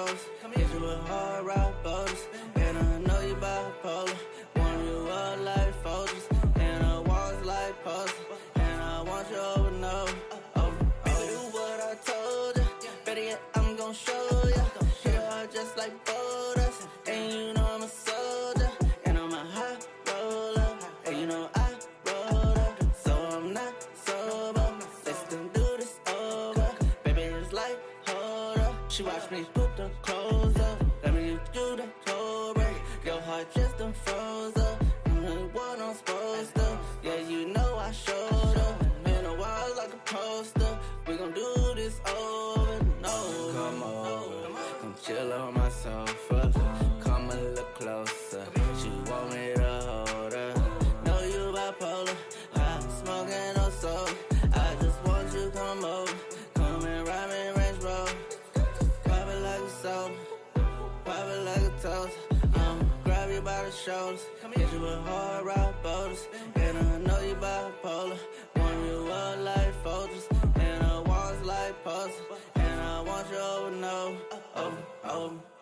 shoulders. Hit you with hard rock boulders. And I know you bipolar. Want you up like Folgers. And I want like puzzle. And I want you over and over. Baby, do what I told ya. Better yet, I'm gon' show ya. Hit hard just like boulders. And you know I'm a soldier. And I'm a high roller. And you know I roll up. So I'm not sober. Let's do this over. Baby, it's like, hold up. She watch me put the clothes up. Let me give you the toe break. Your heart just done froze up. I'm really what I'm supposed to. Yeah, you know I showed up. Been a while like a poster. We gon' do this over and over. Come over, come chill on my sofa. Come a little closer. She want me to hold her. Know you bipolar. I'm smoking no soda. I just want you to come over. Come and ride me Range Rover. Pop it like a soda. Pop it like a toast. Grab you by the shoulders. Hit you with hard rock boulders. And I know you bipolar. Want you up like Folgers. And I want like puzzle. And I want you over and over, over, over.